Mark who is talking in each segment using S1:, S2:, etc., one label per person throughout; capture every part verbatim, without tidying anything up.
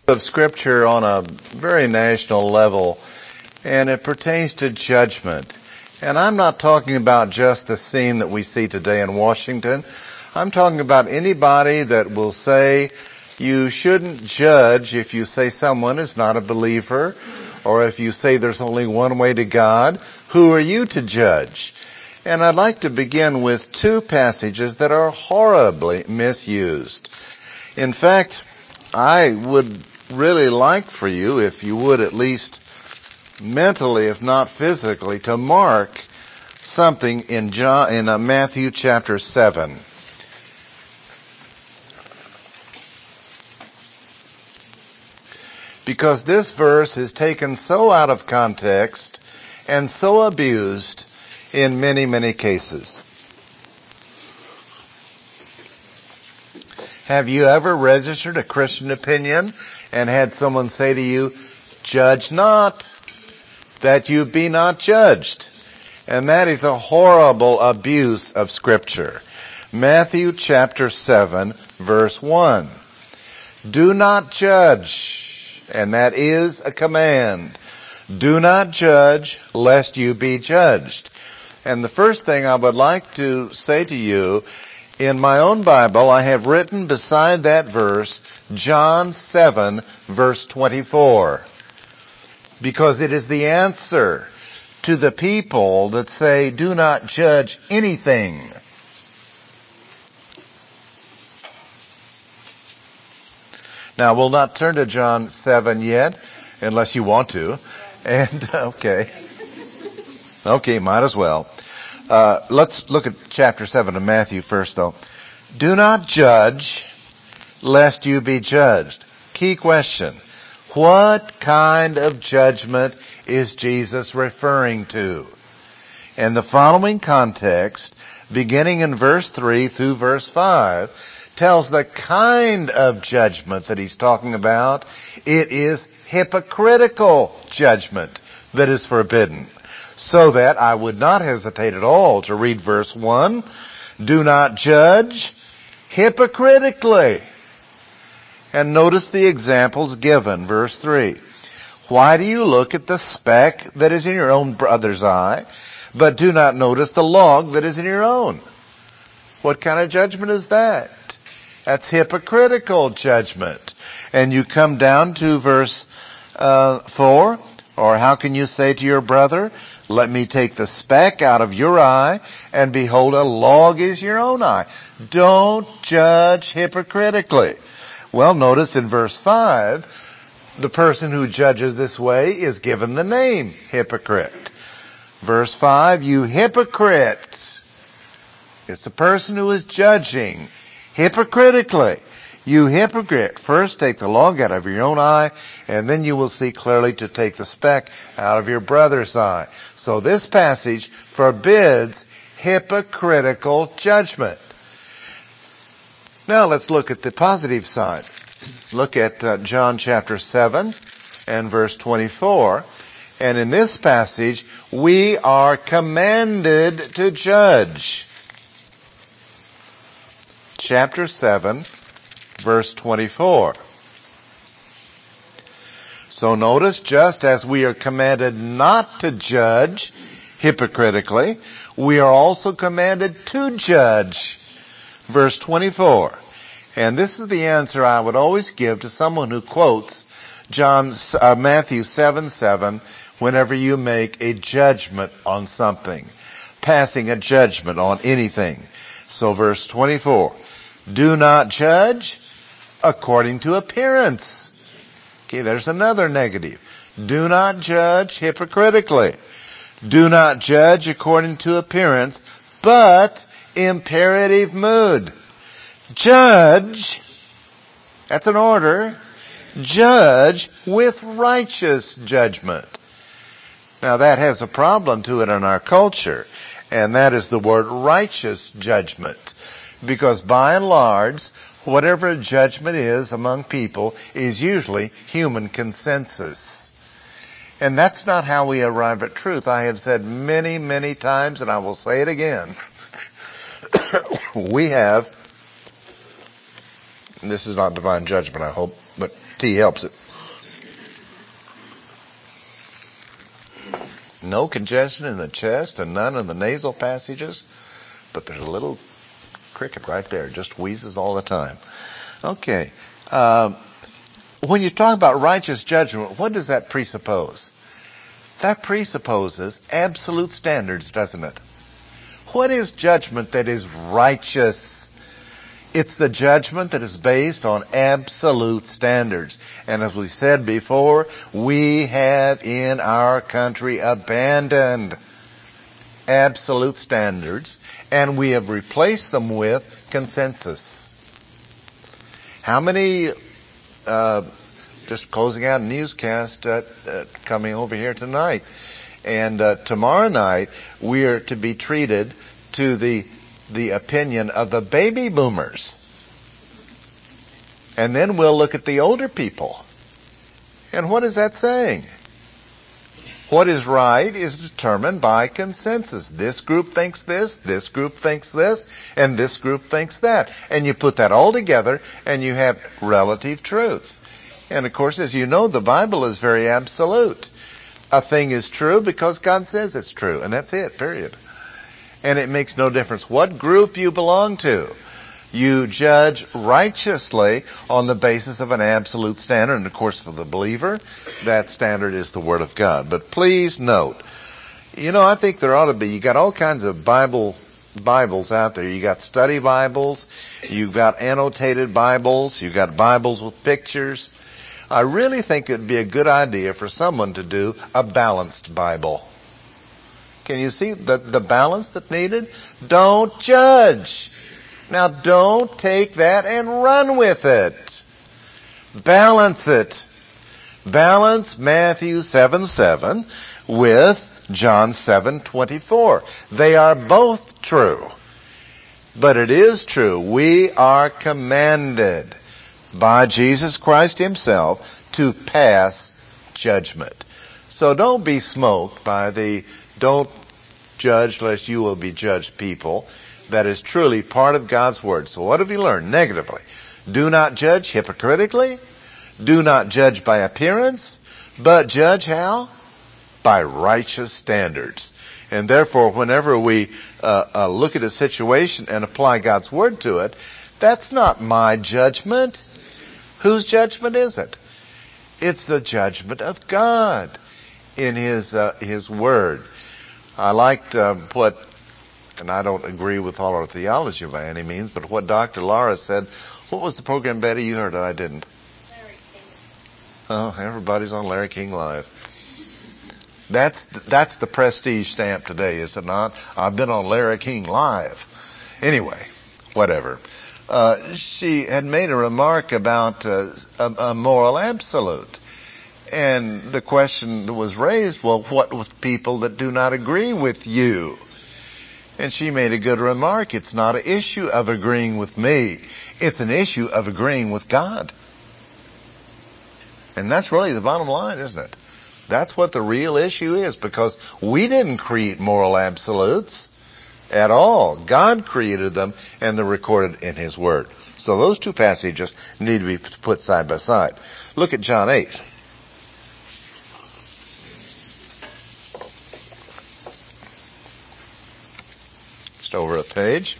S1: Of Scripture on a very national level, and it pertains to judgment. And I'm not talking about just the scene that we see today in Washington. I'm talking about anybody that will say you shouldn't judge if you say someone is not a believer, or if you say there's only one way to God. Who are you to judge? And I'd like to begin with two passages that are horribly misused. In fact, I would really like for you, if you would at least mentally, if not physically, to mark something in John, in uh, Matthew chapter seven. Because this verse is taken so out of context and so abused in many, many cases. Have you ever registered a Christian opinion and had someone say to you, "Judge not, that you be not judged"? And that is a horrible abuse of Scripture. Matthew chapter seven, verse one. Do not judge, and that is a command. Do not judge, lest you be judged. And the first thing I would like to say to you, in my own Bible, I have written beside that verse, John seven, verse twenty-four. Because it is the answer to the people that say, do not judge anything. Now, we'll not turn to John seven yet, unless you want to. And, okay. Okay, might as well. Uh, let's look at chapter seven of Matthew first, though. Do not judge, lest you be judged. Key question. What kind of judgment is Jesus referring to? And the following context, beginning in verse three through verse five, tells the kind of judgment that he's talking about. It is hypocritical judgment that is forbidden. So that I would not hesitate at all to read verse one. Do not judge hypocritically. And notice the examples given. Verse three. Why do you look at the speck that is in your own brother's eye, but do not notice the log that is in your own? What kind of judgment is that? That's hypocritical judgment. And you come down to verse uh, four. Or how can you say to your brother, let me take the speck out of your eye, and behold, a log is your own eye. Don't judge hypocritically. Well, notice in verse five, the person who judges this way is given the name hypocrite. Verse five, you hypocrite. It's the person who is judging hypocritically. You hypocrite, first take the log out of your own eye, and then you will see clearly to take the speck out of your brother's eye. So this passage forbids hypocritical judgment. Now let's look at the positive side. Look at uh, John chapter seven and verse twenty-four. And in this passage, we are commanded to judge. Chapter seven, verse twenty-four. So notice, just as we are commanded not to judge hypocritically, we are also commanded to judge. Verse twenty-four. And this is the answer I would always give to someone who quotes John, uh, Matthew seven seven whenever you make a judgment on something. Passing a judgment on anything. So verse twenty-four. Do not judge according to appearance. Okay, there's another negative. Do not judge hypocritically. Do not judge according to appearance, but imperative mood. Judge, that's an order, judge with righteous judgment. Now that has a problem to it in our culture, and that is the word righteous judgment. Because by and large, whatever judgment is among people is usually human consensus. And that's not how we arrive at truth. I have said many, many times, and I will say it again. We have, and this is not divine judgment, I hope, but Tea helps it. No congestion in the chest and none in the nasal passages, but there's a little cricket right there, just wheezes all the time. Okay. Um, when you talk about righteous judgment, what does that presuppose? That presupposes absolute standards, doesn't it? What is judgment that is righteous? It's the judgment that is based on absolute standards. And as we said before, we have in our country abandoned absolute standards, and we have replaced them with consensus. How many, uh, just closing out a newscast uh, uh, coming over here tonight, and uh, tomorrow night we are to be treated to the the opinion of the baby boomers. And then we'll look at the older people. And what is that saying? What is right is determined by consensus. This group thinks this, this group thinks this, and this group thinks that. And you put that all together and you have relative truth. And of course, as you know, the Bible is very absolute. A thing is true because God says it's true, and that's it, period. And it makes no difference what group you belong to. You judge righteously on the basis of an absolute standard. And of course, for the believer, that standard is the Word of God. But please note, you know, I think there ought to be, you got all kinds of Bible, Bibles out there. You got study Bibles, you've got annotated Bibles, you've got Bibles with pictures. I really think it would be a good idea for someone to do a balanced Bible. Can you see the, the balance that's needed? Don't judge. Now don't take that and run with it. Balance it. Balance Matthew seven seven with John seven twenty-four. They are both true. But it is true. We are commanded by Jesus Christ himself to pass judgment. So don't be smoked by the don't judge lest you will be judged people. That is truly part of God's Word. So what have you learned? Negatively. Do not judge hypocritically. Do not judge by appearance. But judge how? By righteous standards. And therefore, whenever we uh, uh, look at a situation and apply God's Word to it, that's not my judgment. Whose judgment is it? It's the judgment of God in His uh, His Word. I liked uh, what, and I don't agree with all our theology by any means, but what Doctor Lara said. What was the program, Betty? You heard it, I didn't.
S2: Larry King.
S1: Oh, everybody's on Larry King Live. That's that's the prestige stamp today, is it not? I've been on Larry King Live. Anyway, whatever. Uh, she had made a remark about uh, a, a moral absolute. And the question that was raised, well, what with people that do not agree with you? And she made a good remark. It's not an issue of agreeing with me. It's an issue of agreeing with God. And that's really the bottom line, isn't it? That's what the real issue is, because we didn't create moral absolutes at all. God created them, and they're recorded in His Word. So those two passages need to be put side by side. Look at John eight. Just over a page.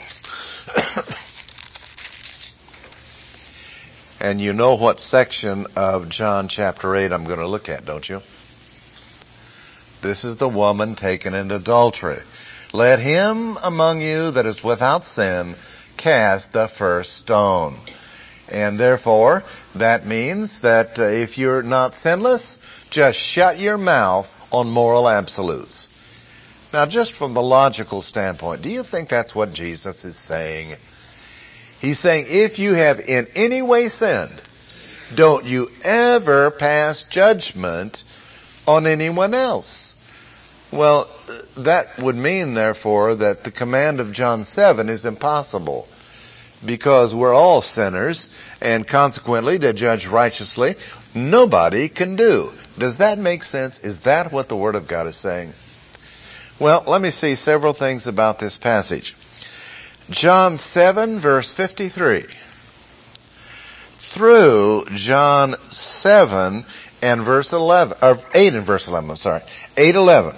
S1: And you know what section of John chapter eight I'm going to look at, don't you? This is the woman taken in adultery. Let him among you that is without sin cast the first stone. And therefore, that means that uh, if you're not sinless, just shut your mouth on moral absolutes. Now, just from the logical standpoint, do you think that's what Jesus is saying? He's saying, if you have in any way sinned, don't you ever pass judgment on anyone else. Well, that would mean, therefore, that the command of John seven is impossible, because we're all sinners, and consequently, to judge righteously, nobody can do. Does that make sense? Is that what the Word of God is saying? Well, let me see several things about this passage. John seven, verse fifty-three. through John seven and verse eleven, or eight and verse eleven, I'm sorry, eight eleven.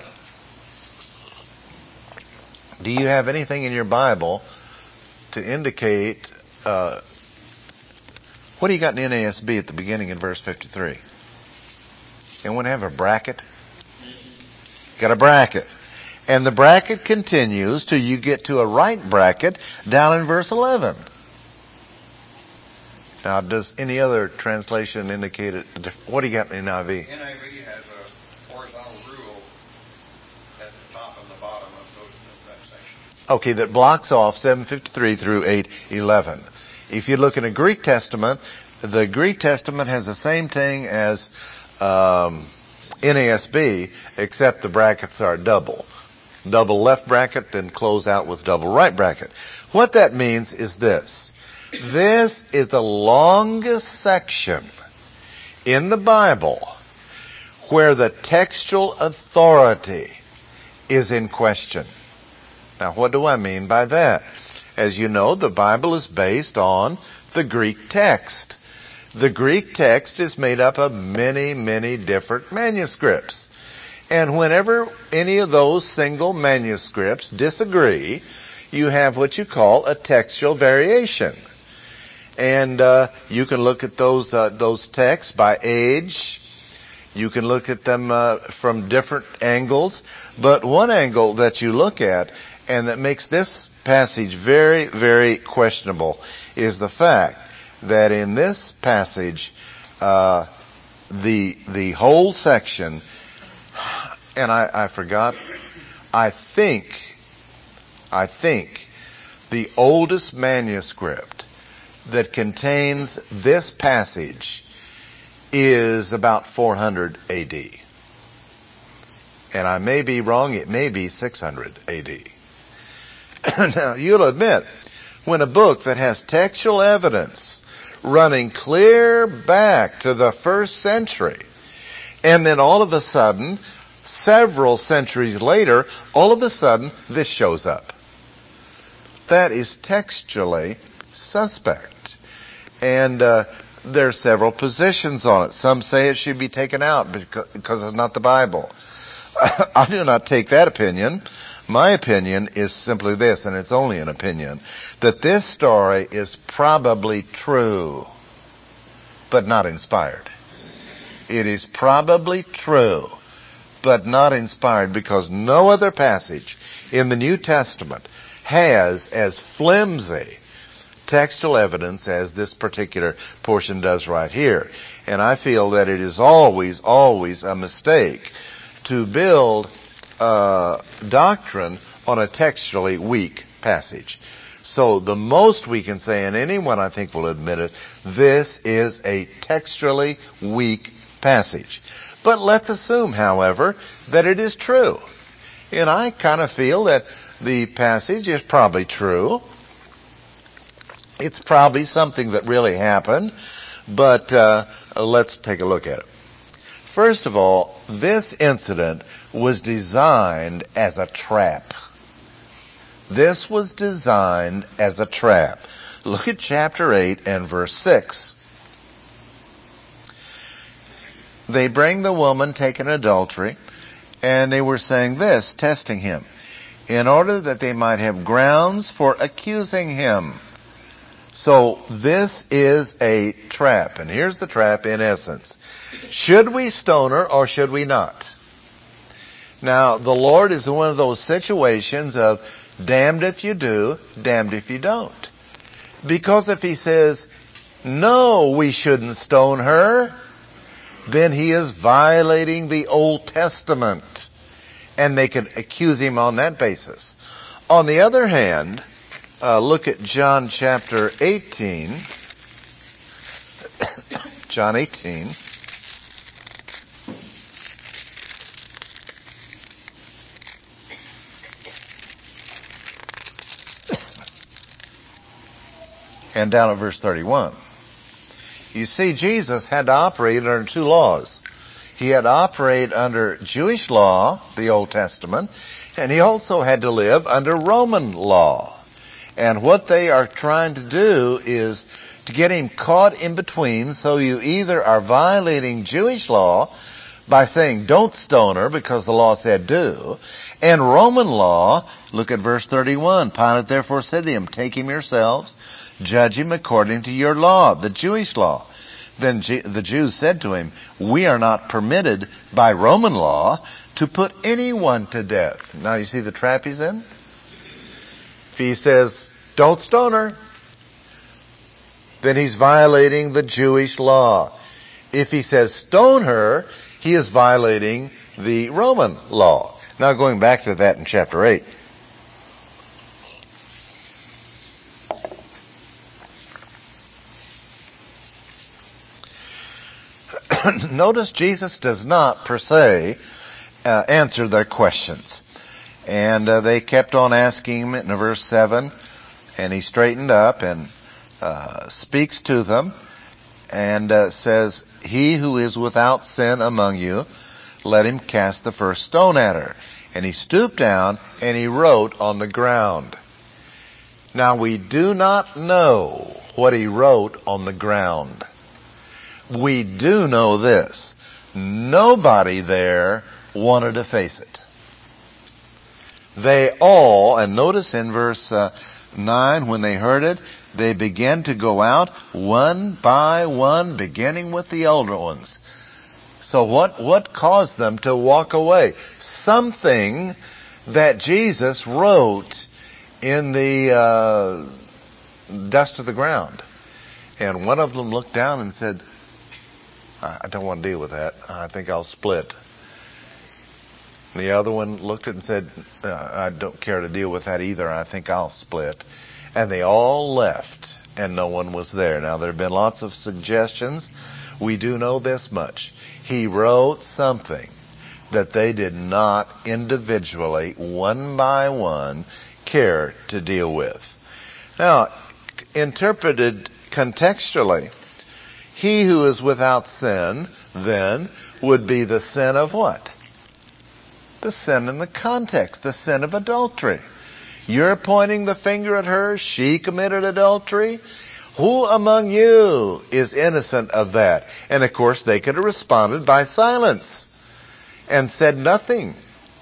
S1: Do you have anything in your Bible to indicate, uh, what do you got in N A S B at the beginning in verse fifty-three? Anyone have a bracket? Got a bracket. And the bracket continues till you get to a right bracket down in verse eleven. Now, does any other translation indicate it? What do you got in N I V?
S2: N I V has a horizontal rule at the top and the bottom of, those, of that section.
S1: Okay, that blocks off seven fifty-three through eight eleven. If you look in a Greek Testament, the Greek Testament has the same thing as um, N A S B, except the brackets are double. Double left bracket, then close out with double right bracket. What that means is this. This is the longest section in the Bible where the textual authority is in question. Now, what do I mean by that? As you know, the Bible is based on the Greek text. The Greek text is made up of many, many different manuscripts. And whenever any of those single manuscripts disagree, you have what you call a textual variation. And uh, you can look at those uh, those texts by age. You can look at them uh, from different angles. But one angle that you look at, and that makes this passage very, very questionable, is the fact that in this passage, uh, the the whole section, and I, I forgot, I think, I think the oldest manuscript that contains this passage is about four hundred A D. And I may be wrong, it may be six hundred A D. Now, you'll admit, when a book that has textual evidence running clear back to the first century, and then all of a sudden, several centuries later, all of a sudden, this shows up. That is textually suspect. And uh, there are several positions on it. Some say it should be taken out because, because it's not the Bible. I do not take that opinion. My opinion is simply this, and it's only an opinion, that this story is probably true, but not inspired. It is probably true, but not inspired, because no other passage in the New Testament has as flimsy textual evidence as this particular portion does right here. And I feel that it is always, always a mistake to build uh, doctrine on a textually weak passage. So the most we can say, and anyone I think will admit it, this is a textually weak passage. But let's assume, however, that it is true. And I kind of feel that the passage is probably true. It's probably something that really happened, but uh, let's take a look at it. First of all, this incident was designed as a trap. This was designed as a trap. Look at chapter eight and verse six. They bring the woman taken in adultery, and they were saying this, testing him, in order that they might have grounds for accusing him. So this is a trap. And here's the trap in essence. Should we stone her or should we not? Now, the Lord is in one of those situations of damned if you do, damned if you don't. Because if he says, no, we shouldn't stone her, then he is violating the Old Testament. And they could accuse him on that basis. On the other hand, Uh, look at John chapter eighteen. John eighteen. And down at verse thirty-one. You see, Jesus had to operate under two laws. He had to operate under Jewish law, the Old Testament, and he also had to live under Roman law. And what they are trying to do is to get him caught in between. So you either are violating Jewish law by saying don't stone her because the law said do, and Roman law. Look at verse thirty-one. Pilate therefore said to him, take him yourselves, judge him according to your law, the Jewish law. Then the Jews said to him, we are not permitted by Roman law to put anyone to death. Now you see the trap he's in? If he says, don't stone her, then he's violating the Jewish law. If he says stone her, he is violating the Roman law. Now going back to that in chapter eight. Notice Jesus does not, per se, uh, answer their questions. And uh, they kept on asking him in verse seven, and he straightened up and uh, speaks to them and uh, says, he who is without sin among you, let him cast the first stone at her. And he stooped down and he wrote on the ground. Now we do not know what he wrote on the ground. We do know this. Nobody there wanted to face it. They all, and notice in verse uh, nine, when they heard it, they began to go out one by one, beginning with the older ones. So what, what caused them to walk away? Something that Jesus wrote in the uh, dust of the ground. And one of them looked down and said, I don't want to deal with that. I think I'll split. The other one looked at it and said, uh, I don't care to deal with that either. I think I'll split. And they all left, and no one was there. Now, there have been lots of suggestions. We do know this much. He wrote something that they did not individually, one by one, care to deal with. Now, interpreted contextually, he who is without sin, then, would be the sin of what? The sin in the context, the sin of adultery. You're pointing the finger at her, she committed adultery. Who among you is innocent of that? And of course they could have responded by silence and said nothing.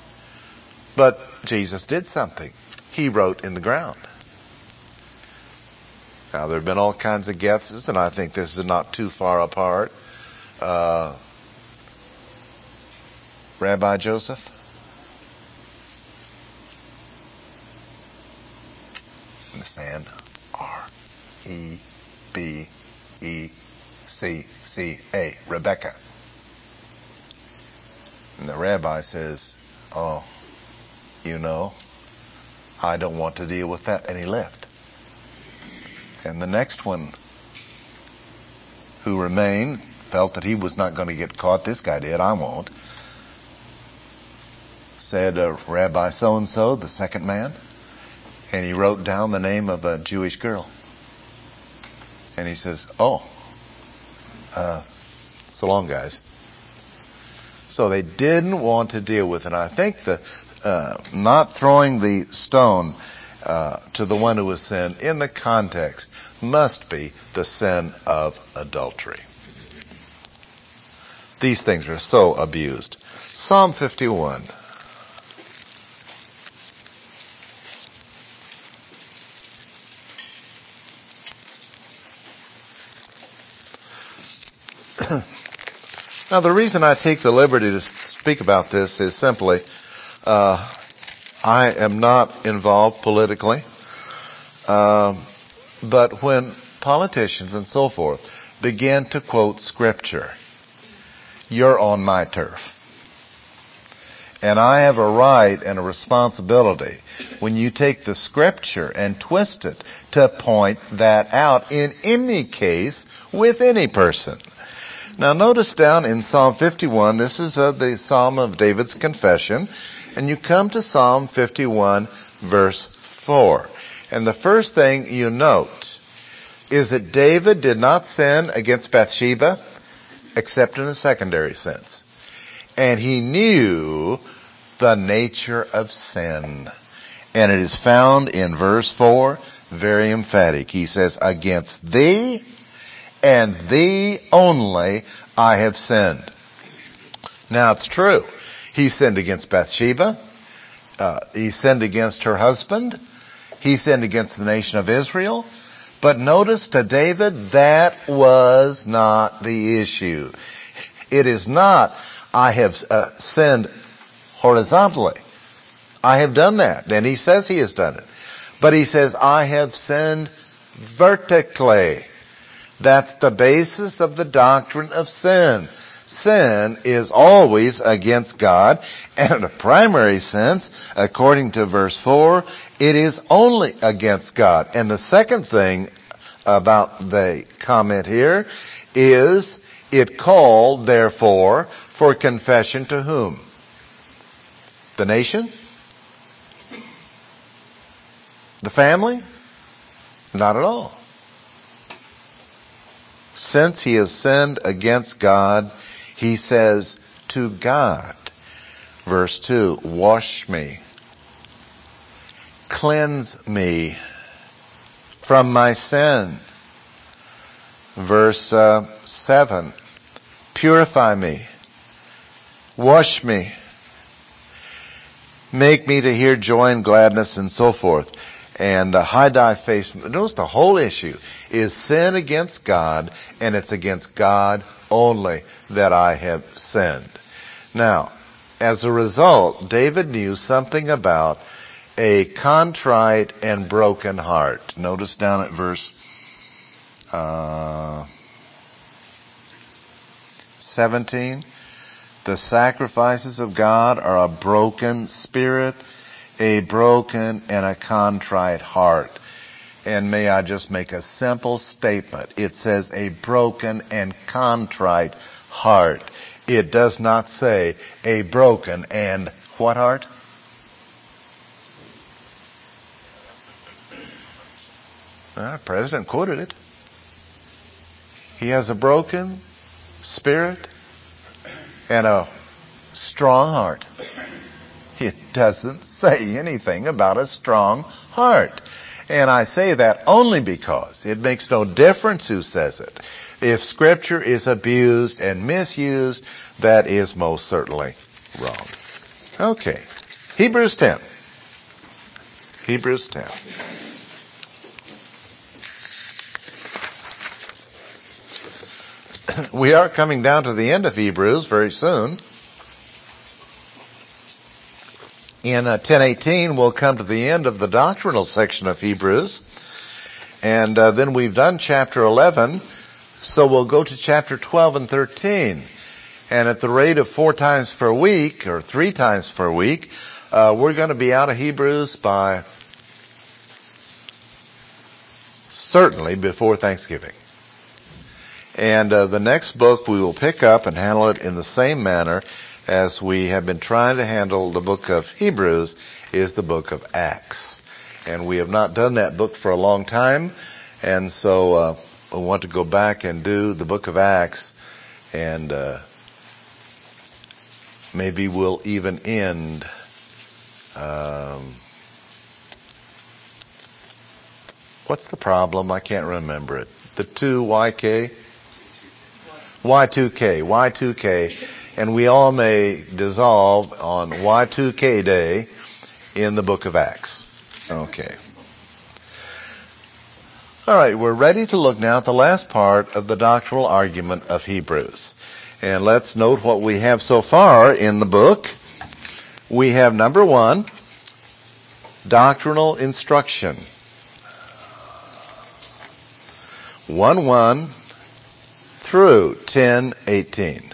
S1: But Jesus did something. He wrote in the ground. Now, there have been all kinds of guesses, and I think this is not too far apart. Uh, Rabbi Joseph? In the sand. R E B E C C A. Rebecca. And the rabbi says, oh, you know, I don't want to deal with that. And he left. And the next one who remained felt that he was not going to get caught. This guy did. I won't. Said, uh, Rabbi so-and-so, the second man. And he wrote down the name of a Jewish girl. And he says, oh, uh, so long, guys. So they didn't want to deal with it. And I think the uh, not throwing the stone Uh, to the one who was sin in the context must be the sin of adultery. These things are so abused. Psalm fifty-one. Now the reason I take the liberty to speak about this is simply uh I am not involved politically, uh, but when politicians and so forth begin to quote Scripture, you're on my turf. And I have a right and a responsibility when you take the Scripture and twist it to point that out in any case with any person. Now notice down in Psalm fifty-one, this is uh, the Psalm of David's confession. And you come to Psalm fifty-one, verse four. And the first thing you note is that David did not sin against Bathsheba, except in a secondary sense. And he knew the nature of sin. And it is found in verse four, very emphatic. He says, against thee and thee only I have sinned. Now it's true. He sinned against Bathsheba. Uh, he sinned against her husband. He sinned against the nation of Israel. But notice to David, that was not the issue. It is not, I have uh, sinned horizontally. I have done that. And he says he has done it. But he says, I have sinned vertically. That's the basis of the doctrine of sin. Sin is always against God, and in a primary sense, according to verse four, it is only against God. And the second thing about the comment here is it called, therefore, for confession to whom? The nation? The family? Not at all. Since he has sinned against God, he says to God, verse two, wash me, cleanse me from my sin. Verse uh, seven, purify me, wash me, make me to hear joy and gladness, and so forth. And uh, hide thy face. Notice the whole issue is sin against God, and it's against God only that I have sinned. Now, as a result, David knew something about a contrite and broken heart. Notice down at verse uh, seventeen. The sacrifices of God are a broken spirit, a broken and a contrite heart. And may I just make a simple statement. It says a broken and contrite heart. It does not say a broken and what heart? Uh, the President quoted it. He has a broken spirit and a strong heart. It doesn't say anything about a strong heart. And I say that only because it makes no difference who says it. If Scripture is abused and misused, that is most certainly wrong. Okay. Hebrews ten. Hebrews ten. We are coming down to the end of Hebrews very soon. In uh, ten eighteen, we'll come to the end of the doctrinal section of Hebrews. And uh, then we've done chapter eleven, so we'll go to chapter twelve and thirteen. And at the rate of four times per week, or three times per week, uh, we're going to be out of Hebrews by certainly before Thanksgiving. And uh, the next book we will pick up and handle it in the same manner as we have been trying to handle the book of Hebrews is the book of Acts. And we have not done that book for a long time. And so uh, we want to go back and do the book of Acts. And uh, maybe we'll even end um, what's the problem? I can't remember it. The two Y K? Y two K. Y two K. And we all may dissolve on Y two K day in the book of Acts. Okay. All right, we're ready to look now at the last part of the doctrinal argument of Hebrews. And let's note what we have so far in the book. We have number one, doctrinal instruction. one one through ten eighteen.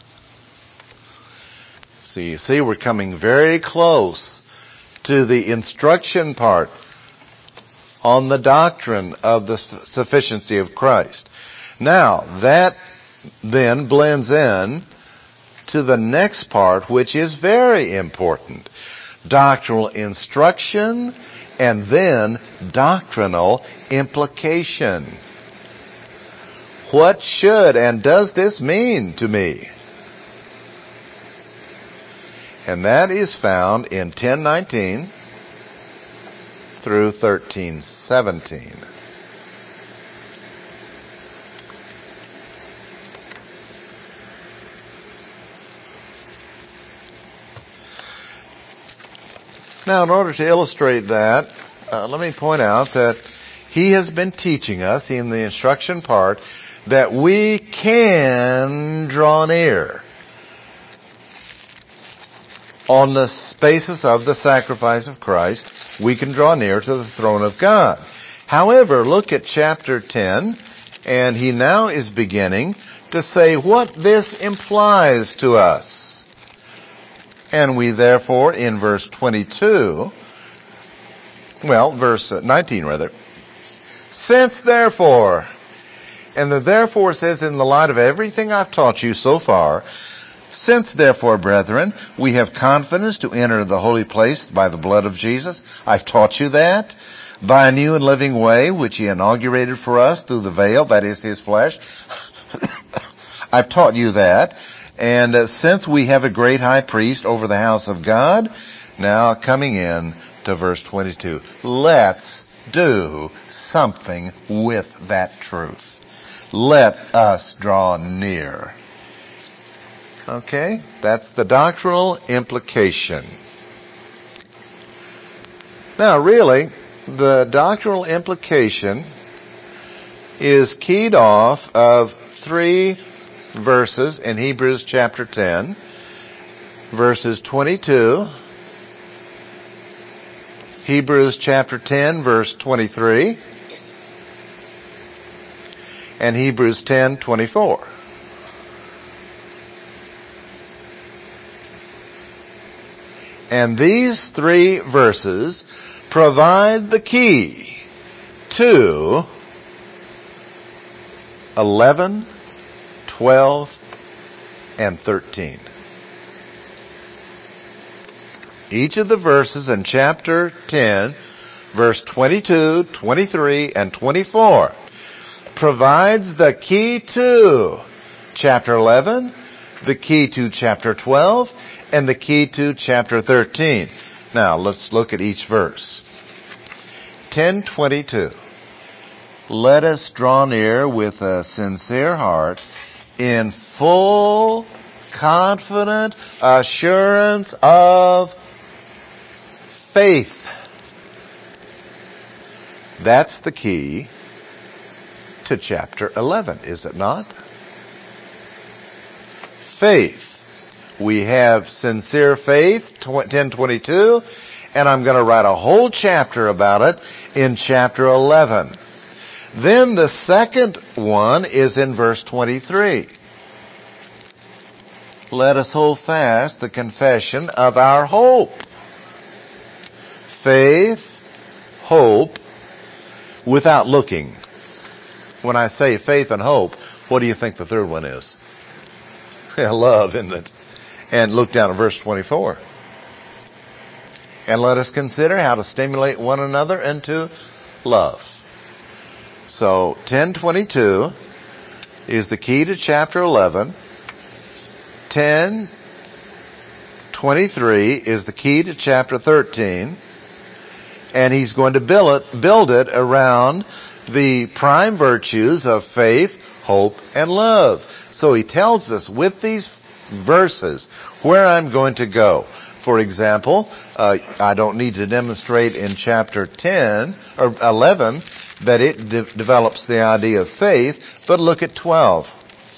S1: So you see, we're coming very close to the instruction part on the doctrine of the sufficiency of Christ. Now, that then blends in to the next part, which is very important. Doctrinal instruction and then doctrinal implication. What should and does this mean to me? And that is found in ten nineteen through thirteen seventeen. Now, in order to illustrate that, uh, let me point out that he has been teaching us in the instruction part that we can draw near on the basis of the sacrifice of Christ. We can draw near to the throne of God. However, look at chapter ten, and he now is beginning to say what this implies to us. And we therefore, in verse twenty-two, well, verse nineteen rather, since therefore, and the therefore says in the light of everything I've taught you so far, since therefore, brethren, we have confidence to enter the holy place by the blood of Jesus. I've taught you that. By a new and living way, which he inaugurated for us through the veil, that is his flesh. I've taught you that. And uh, since we have a great high priest over the house of God, now coming in to verse twenty-two, let's do something with that truth. Let us draw near. Okay, that's the doctrinal implication. Now really, the doctrinal implication is keyed off of three verses in Hebrews chapter ten, verses twenty-two, Hebrews chapter ten, verse twenty-three, and Hebrews ten, twenty-four. And these three verses provide the key to eleven, twelve, and thirteen. Each of the verses in chapter ten, verse twenty-two, twenty-three, and twenty-four provides the key to chapter eleven, the key to chapter twelve, and the key to chapter thirteen. Now, let's look at each verse. ten twenty-two. Let us draw near with a sincere heart in full, confident assurance of faith. That's the key to chapter eleven, is it not? Faith. We have sincere faith, ten twenty-two, and I'm going to write a whole chapter about it in chapter eleven. Then the second one is in verse twenty-three. Let us hold fast the confession of our hope. Faith, hope, without looking. When I say faith and hope, what do you think the third one is? Love, isn't it? And look down at verse twenty-four. And let us consider how to stimulate one another into love. So, ten twenty-two is the key to chapter eleven. ten twenty-three is the key to chapter thirteen. And he's going to build it, build it around the prime virtues of faith, hope, and love. So he tells us with these verses where I'm going to go. For example, uh, I don't need to demonstrate in chapter ten or eleven that it de- develops the idea of faith, but look at twelve.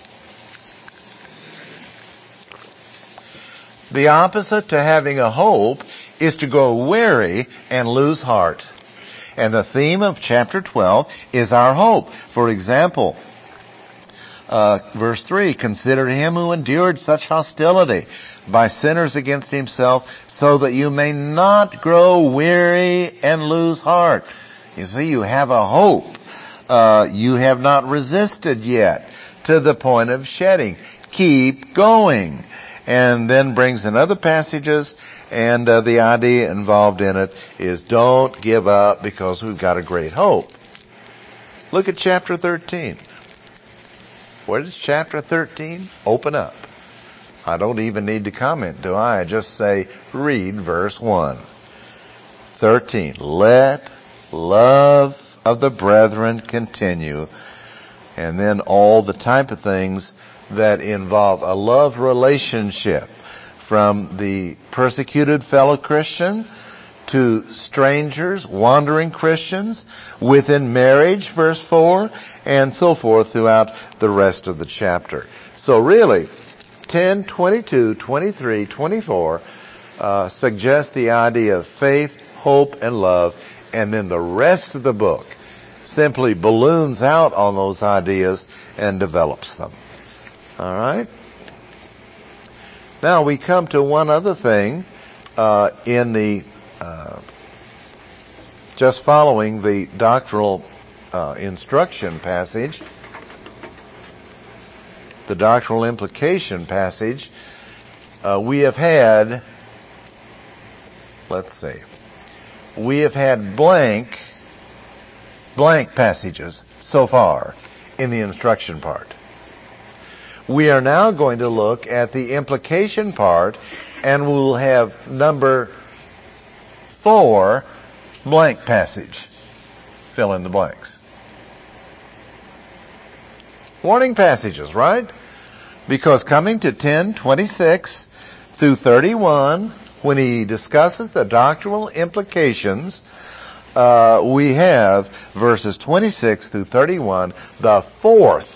S1: The opposite to having a hope is to grow weary and lose heart. And the theme of chapter twelve is our hope. For example, Uh, verse three, consider him who endured such hostility by sinners against himself, so that you may not grow weary and lose heart. You see, you have a hope. Uh, you have not resisted yet to the point of shedding. Keep going. And then brings in other passages, and uh, the idea involved in it is don't give up because we've got a great hope. Look at chapter thirteen. Where does chapter thirteen open up? I don't even need to comment, do I? I just say, read verse one. thirteen. Let love of the brethren continue. And then all the type of things that involve a love relationship from the persecuted fellow Christian to strangers, wandering Christians, within marriage, verse four, and so forth throughout the rest of the chapter. So really, ten, twenty-two, twenty-three, twenty-four uh, suggest the idea of faith, hope, and love, and then the rest of the book simply balloons out on those ideas and develops them. All right? Now we come to one other thing uh, in the uh, just following the doctrinal uh, instruction passage, the doctrinal implication passage. Uh, we have had, let's see, we have had blank, blank passages so far in the instruction part. We are now going to look at the implication part, and we'll have number four, blank passage. Fill in the blanks. Warning passages, right? Because coming to ten twenty-six through thirty-one, when he discusses the doctrinal implications, uh, we have verses twenty-six through thirty-one, the fourth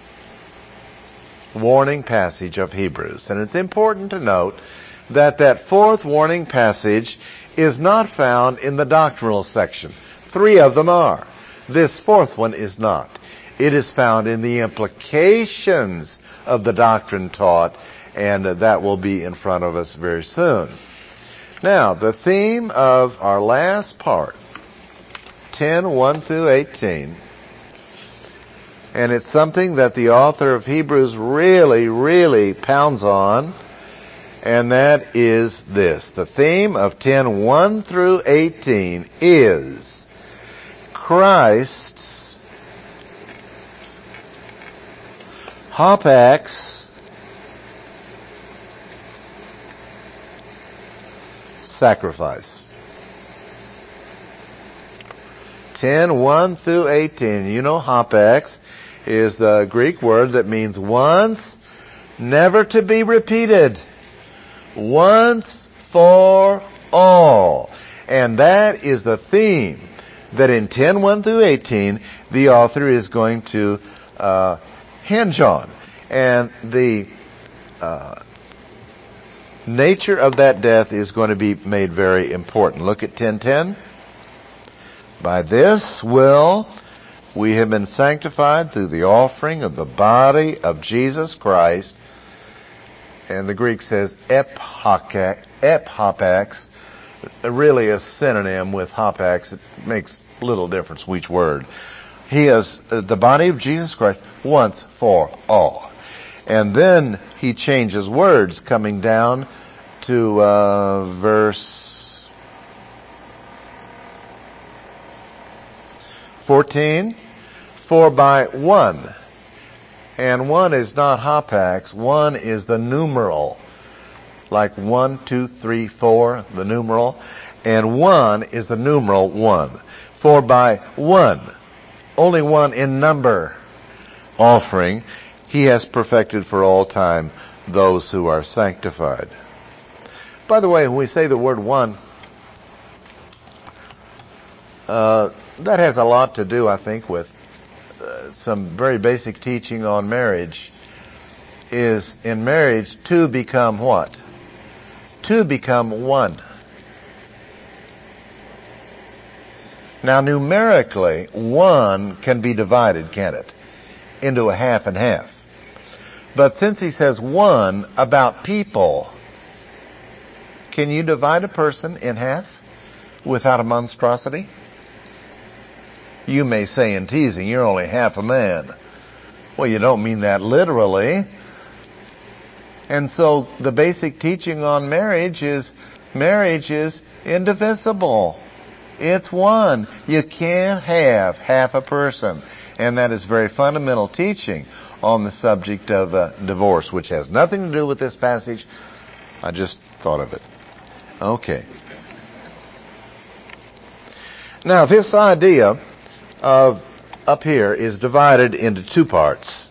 S1: warning passage of Hebrews. And it's important to note that that fourth warning passage is not found in the doctrinal section. Three of them are. This fourth one is not. It is found in the implications of the doctrine taught, and that will be in front of us very soon. Now, the theme of our last part, ten, one through eighteen, and it's something that the author of Hebrews really, really pounds on, and that is this. The theme of ten, one through eighteen is Christ's hapax sacrifice. ten, one through eighteen. You know, hapax is the Greek word that means once, never to be repeated. Once for all. And that is the theme that in ten, one through eighteen, the author is going to uh, hinge on. And the uh, nature of that death is going to be made very important. Look at ten ten. By this will we have been sanctified through the offering of the body of Jesus Christ. And the Greek says ephapax, really a synonym with hapax. It makes little difference with each word. He is the body of Jesus Christ once for all. And then he changes words coming down to uh, verse fourteen. For by one, and one is not hapax, one is the numeral, like one, two, three, four, the numeral, and one is the numeral one. For by one, only one in number, offering, he has perfected for all time those who are sanctified. By the way, when we say the word one, uh, that has a lot to do, I think, with uh, some very basic teaching on marriage. Is in marriage, two become what? Two become one. Now, numerically, one can be divided, can't it? Into a half and half. But since he says one about people, can you divide a person in half without a monstrosity? You may say in teasing, you're only half a man. Well, you don't mean that literally. And so the basic teaching on marriage is marriage is indivisible. It's one. You can't have half a person. And that is very fundamental teaching on the subject of uh, divorce, which has nothing to do with this passage. I just thought of it. Okay. Now, this idea of up here is divided into two parts.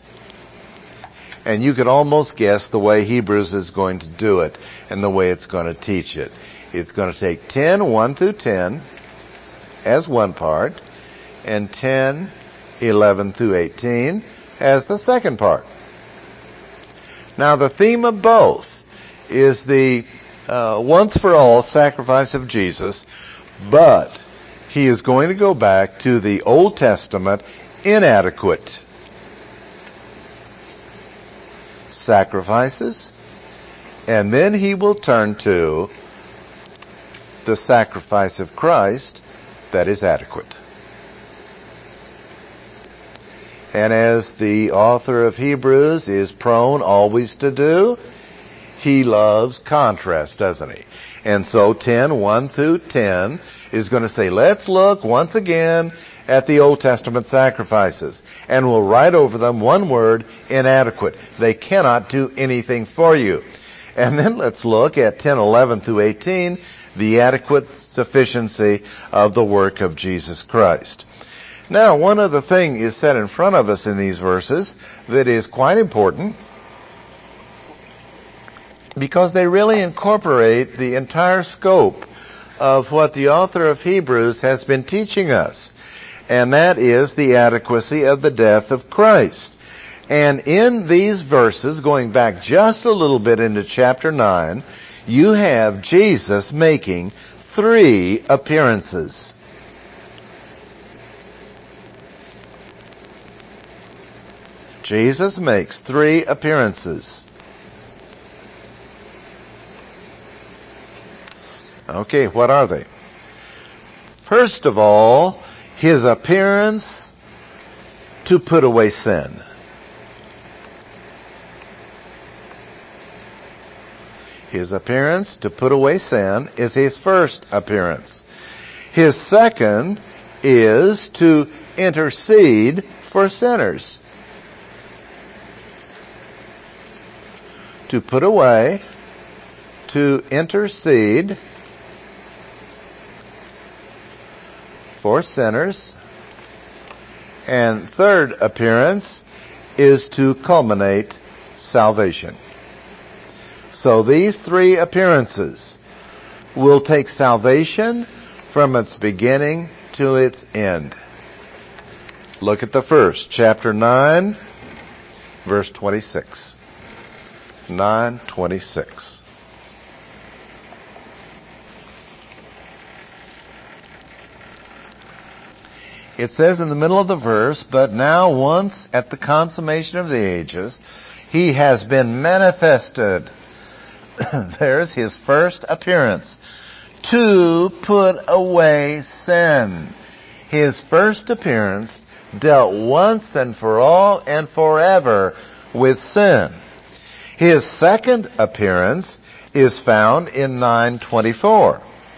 S1: And you could almost guess the way Hebrews is going to do it and the way it's going to teach it. It's going to take ten, one through ten as one part, and ten, eleven through eighteen as the second part. Now the theme of both is the uh, once for all sacrifice of Jesus, but he is going to go back to the Old Testament inadequate sacrifices, and then he will turn to the sacrifice of Christ that is adequate. And as the author of Hebrews is prone always to do, he loves contrast, doesn't he? And so ten, one through ten is going to say, let's look once again at the Old Testament sacrifices. And we'll write over them one word, inadequate. They cannot do anything for you. And then let's look at ten, eleven through eighteen, the adequate sufficiency of the work of Jesus Christ. Now, one other thing is set in front of us in these verses that is quite important, because they really incorporate the entire scope of what the author of Hebrews has been teaching us. And that is the adequacy of the death of Christ. And in these verses, going back just a little bit into chapter nine, you have Jesus making three appearances. Jesus makes three appearances. Okay, what are they? First of all, his appearance to put away sin. His appearance to put away sin is his first appearance. His second is to intercede for sinners. To put away, to intercede for sinners. And third appearance is to culminate salvation. So these three appearances will take salvation from its beginning to its end. Look at the first, chapter nine, verse twenty-six. nine twenty-six. It says in the middle of the verse, but now once at the consummation of the ages, he has been manifested. There's his first appearance. To put away sin. His first appearance dealt once and for all and forever with sin. His second appearance is found in nine twenty-four.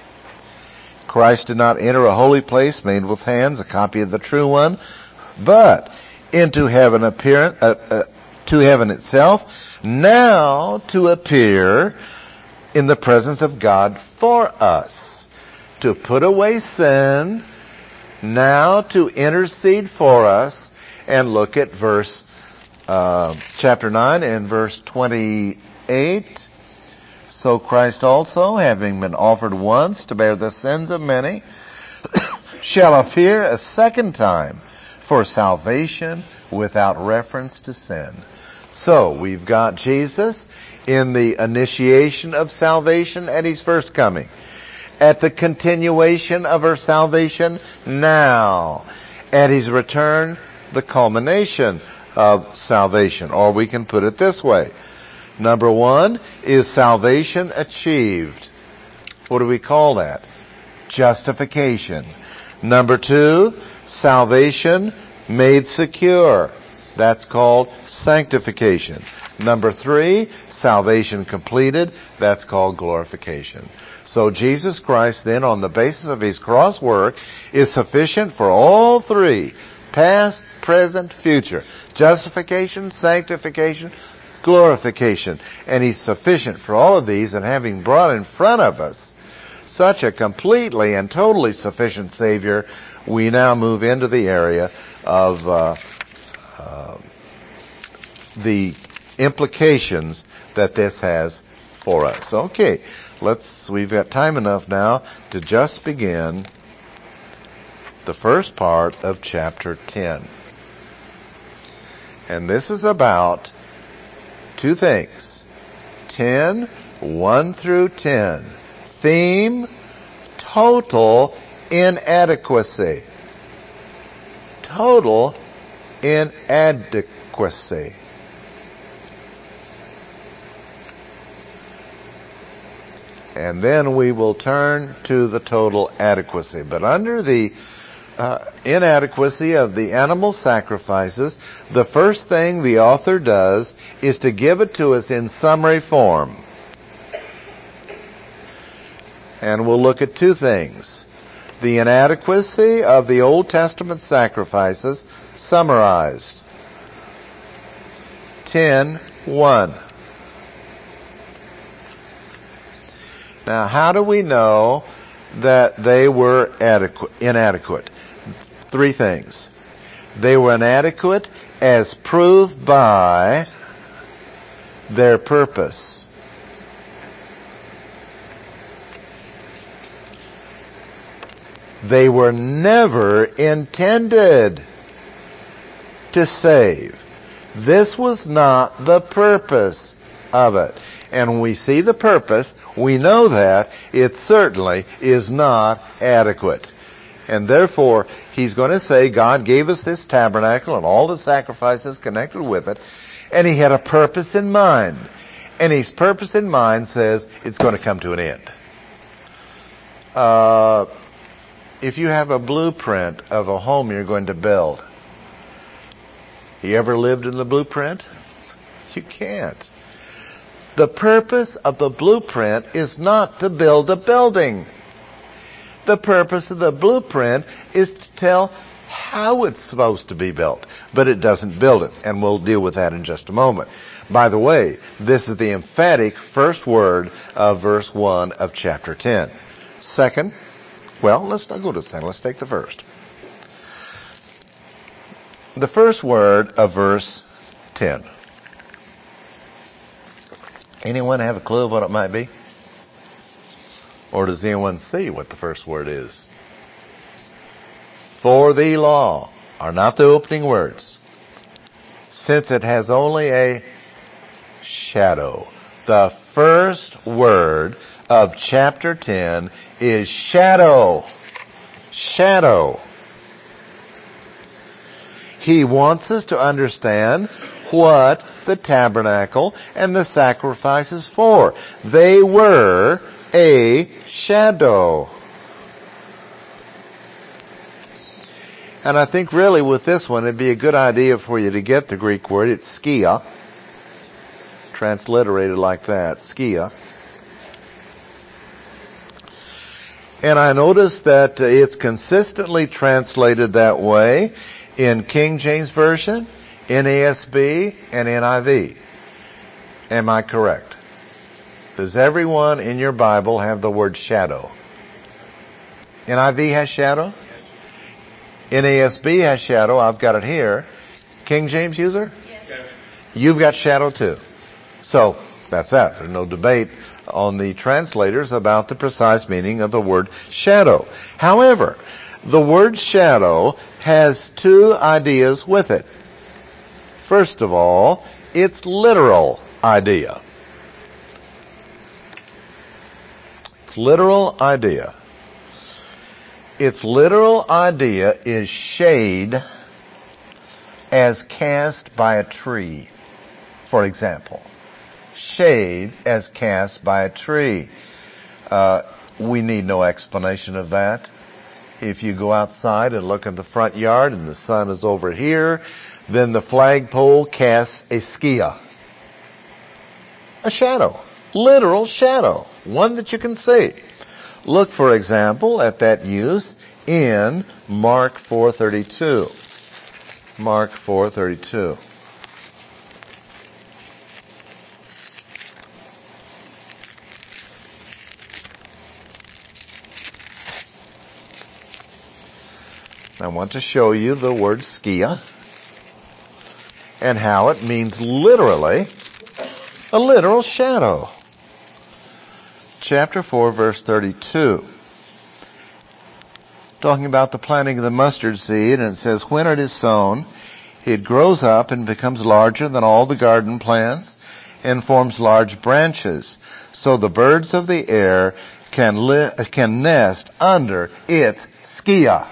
S1: Christ did not enter a holy place made with hands, a copy of the true one, but into heaven appear, uh, uh, to heaven itself, now to appear in the presence of God for us, to put away sin, now to intercede for us. And look at verse uh, chapter nine and verse twenty-eight. So Christ also, having been offered once to bear the sins of many, shall appear a second time for salvation without reference to sin. So we've got Jesus in the initiation of salvation at his first coming, at the continuation of our salvation now, at his return, the culmination of salvation. Or we can put it this way. Number one is salvation achieved. What do we call that? Justification. Number two, salvation made secure. That's called sanctification. Number three, salvation completed. That's called glorification. So Jesus Christ then, on the basis of his cross work, is sufficient for all three. Past, present, future. Justification, sanctification, glorification. And he's sufficient for all of these, and having brought in front of us such a completely and totally sufficient Savior, we now move into the area of uh, uh, the implications that this has for us. Okay, let's, we've got time enough now to just begin the first part of chapter ten. And this is about two things. ten, one through ten. Theme, total inadequacy. Total inadequacy. And then we will turn to the total adequacy. But under the uh, inadequacy of the animal sacrifices, the first thing the author does is to give it to us in summary form. And we'll look at two things. The inadequacy of the Old Testament sacrifices summarized. ten one. Now, how do we know that they were adequate, inadequate? Three things. They were inadequate as proved by their purpose. They were never intended to save. This was not the purpose of it. And when we see the purpose, we know that it certainly is not adequate. And therefore, he's going to say God gave us this tabernacle and all the sacrifices connected with it, and he had a purpose in mind. And his purpose in mind says it's going to come to an end. Uh, if you have a blueprint of a home you're going to build, you ever lived in the blueprint? You can't. The purpose of the blueprint is not to build a building. The purpose of the blueprint is to tell how it's supposed to be built, but it doesn't build it, and we'll deal with that in just a moment. By the way, this is the emphatic first word of verse one of chapter ten. Second, well, let's not go to the second, let's take the first. The first word of verse ten. Anyone have a clue of what it might be? Or does anyone see what the first word is? For the law are not the opening words, since it has only a shadow. The first word of chapter ten is shadow. Shadow. He wants us to understand what the tabernacle and the sacrifices for. They were a shadow. And I think really with this one it'd be a good idea for you to get the Greek word. It's skia. Transliterated like that. Skia. And I notice that it's consistently translated that way in King James Version, N A S B, and N I V. Am I correct? Does everyone in your Bible have the word shadow? N I V has shadow? N A S B has shadow. I've got it here. King James user? Yes. You've got shadow too. So, that's that. There's no debate on the translators about the precise meaning of the word shadow. However, the word shadow has two ideas with it. First of all, its literal idea. Its literal idea. Its literal idea is shade as cast by a tree, for example. Shade as cast by a tree. Uh, we need no explanation of that. If you go outside and look in the front yard and the sun is over here, then the flagpole casts a skia. A shadow. Literal shadow. One that you can see. Look, for example, at that use in Mark four thirty-two. Mark four thirty-two. I want to show you the word skia and how it means literally a literal shadow. chapter four, verse thirty-two. Talking about the planting of the mustard seed, and it says, when it is sown, it grows up and becomes larger than all the garden plants and forms large branches, so the birds of the air can li- can nest under its skia,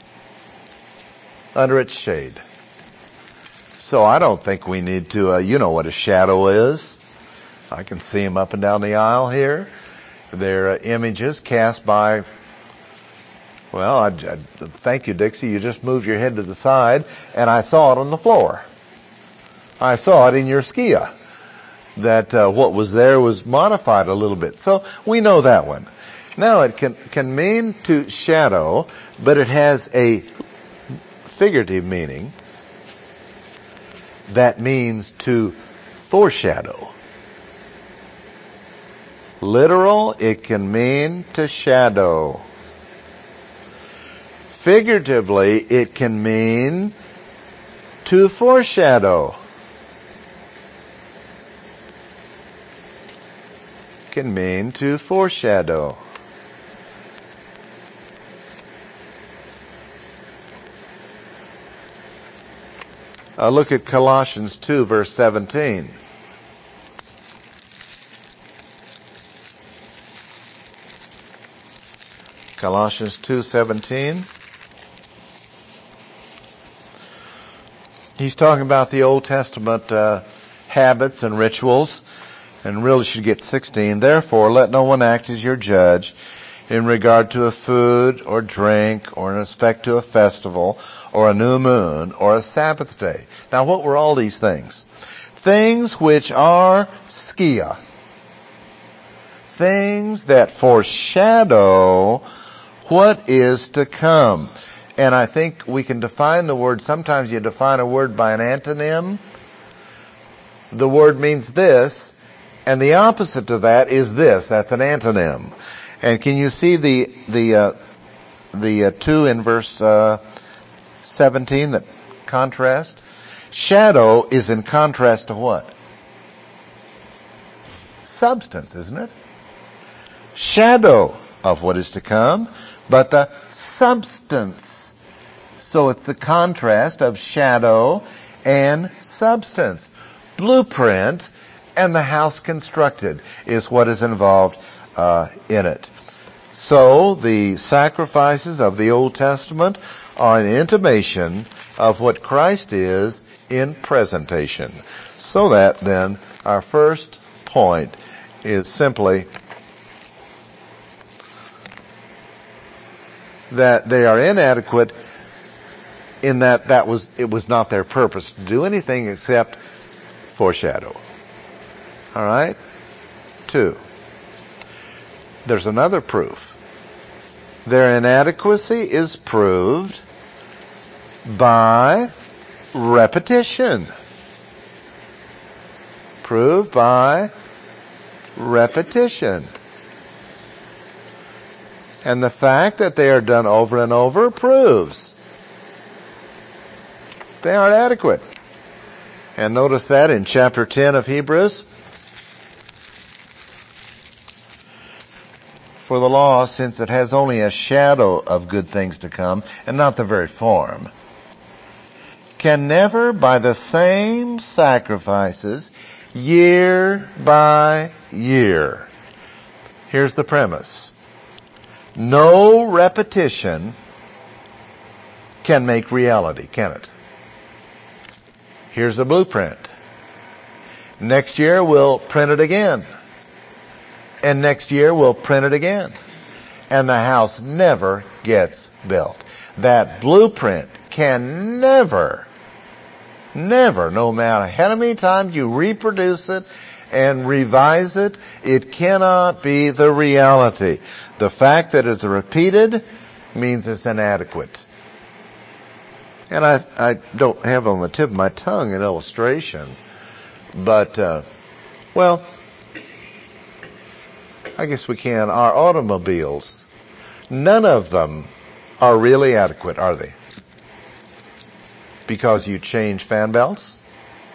S1: under its shade. So I don't think we need to, uh, you know what a shadow is. I can see them up and down the aisle here. They're uh, images cast by, well, I, I, thank you, Dixie. You just moved your head to the side, and I saw it on the floor. I saw it in your skia. That uh, what was there was modified a little bit. So we know that one. Now it can can mean to shadow, but it has a figurative meaning. That means to foreshadow. Literal, it can mean to shadow. Figuratively, it can mean to foreshadow. Can mean to foreshadow. Uh, look at Colossians two, verse seventeen. Colossians two seventeen. He's talking about the Old Testament uh, habits and rituals, and really should get sixteen. Therefore, let no one act as your judge in regard to a food or drink or in respect to a festival or a new moon or a Sabbath day. Now, what were all these things? Things which are skia. Things that foreshadow what is to come. And I think we can define the word, sometimes you define a word by an antonym. The word means this, and the opposite to that is this. That's an antonym. And can you see the the uh, the uh, two in verse uh, seventeen that contrast? Shadow is in contrast to what? Substance, isn't it? Shadow of what is to come, but the substance. So it's the contrast of shadow and substance. Blueprint and the house constructed is what is involved uh, in it. So the sacrifices of the Old Testament are an intimation of what Christ is in presentation. So that then our first point is simply that they are inadequate in that that was it was not their purpose to do anything except foreshadow. All right? Two. There's another proof. Their inadequacy is proved by repetition. Proved by repetition. And the fact that they are done over and over proves they aren't adequate. And notice that in chapter ten of Hebrews. For the law, since it has only a shadow of good things to come, and not the very form, can never by the same sacrifices, year by year. Here's the premise. No repetition can make reality, can it? Here's the blueprint. Next year we'll print it again. And next year we'll print it again. And the house never gets built. That blueprint can never, never, no matter how many times you reproduce it and revise it, it cannot be the reality. The fact that it's repeated means it's inadequate. And I, I don't have on the tip of my tongue an illustration, but, uh, well, I guess we can. Our automobiles, none of them are really adequate, are they? Because you change fan belts?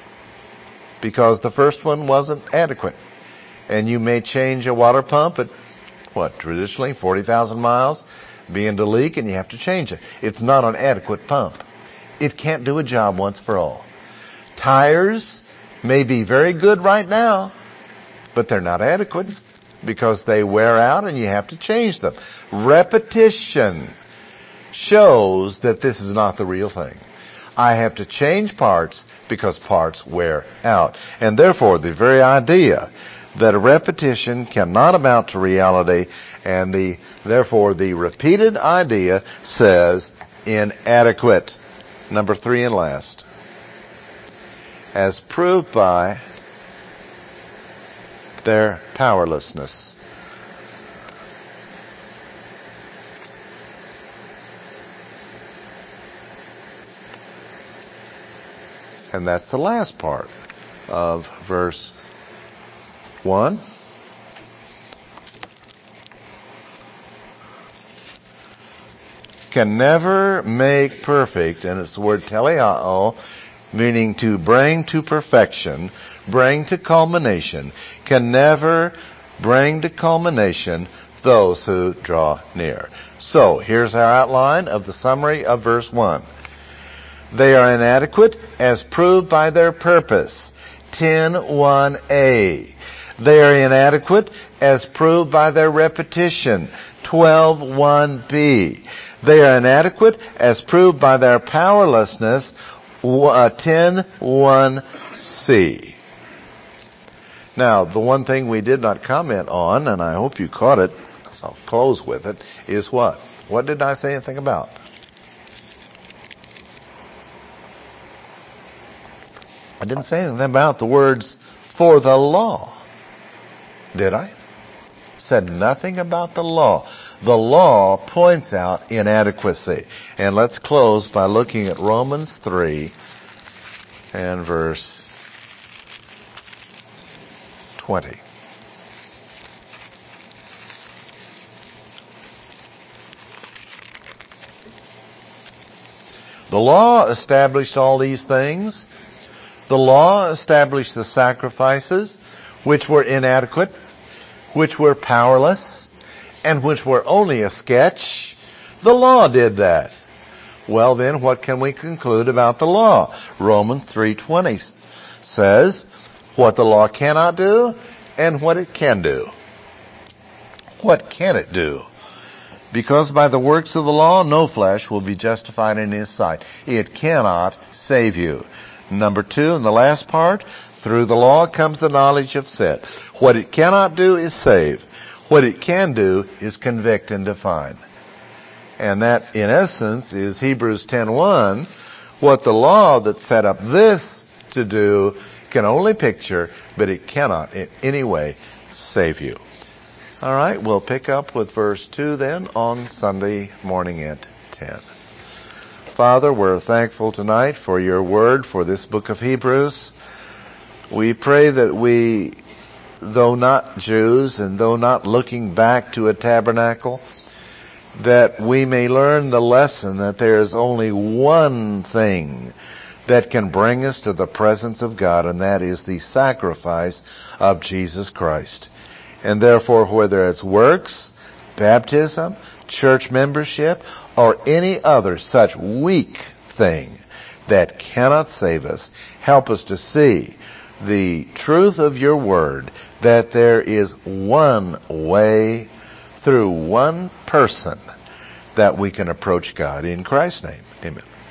S1: Because the first one wasn't adequate. And you may change a water pump, but what, traditionally forty thousand miles, begin to leak and you have to change it. It's not an adequate pump. It can't do a job once for all. Tires may be very good right now, but they're not adequate because they wear out and you have to change them. Repetition shows that this is not the real thing. I have to change parts because parts wear out. And therefore, the very idea that a repetition cannot amount to reality, and the therefore the repeated idea says inadequate. Number three and last. As proved by their powerlessness. And that's the last part of verse one. Can never make perfect, and it's the word teleao, meaning to bring to perfection, bring to culmination, can never bring to culmination those who draw near. So, here's our outline of the summary of verse one. They are inadequate as proved by their purpose. ten one a. They are inadequate as proved by their repetition. twelve one b. They are inadequate as proved by their powerlessness. ten one c. Now, the one thing we did not comment on, and I hope you caught it, so I'll close with it, is what? What did I say anything about? I didn't say anything about the words for the law. Did I? Said nothing about the law. The law points out inadequacy. And let's close by looking at Romans three and verse twenty. The law established all these things. The law established the sacrifices, which were inadequate, which were powerless, and which were only a sketch. The law did that. Well then, what can we conclude about the law? Romans three twenty says what the law cannot do and what it can do. What can it do? Because by the works of the law, no flesh will be justified in his sight. It cannot save you. Number two, and the last part, through the law comes the knowledge of sin. What it cannot do is save. What it can do is convict and define. And that, in essence, is Hebrews ten one. What the law that set up this to do can only picture, but it cannot in any way save you. All right, we'll pick up with verse two then on Sunday morning at ten. Father, we're thankful tonight for your word, for this book of Hebrews. We pray that we, though not Jews and though not looking back to a tabernacle, that we may learn the lesson that there is only one thing that can bring us to the presence of God, and that is the sacrifice of Jesus Christ. And therefore, whether it's works, baptism, church membership, or any other such weak thing that cannot save us, help us to see the truth of your word, that there is one way through one person that we can approach God. In Christ's name, amen.